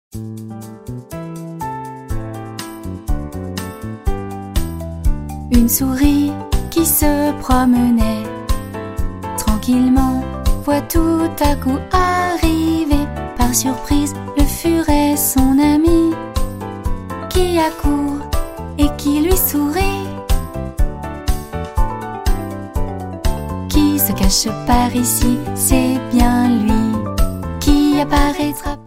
Une souris qui se promenait tranquillement voit tout à coup arriver par surprise le furet, son ami, qui accourt et qui lui sourit. Qui se cache par ici, c'est bien lui qui apparaîtra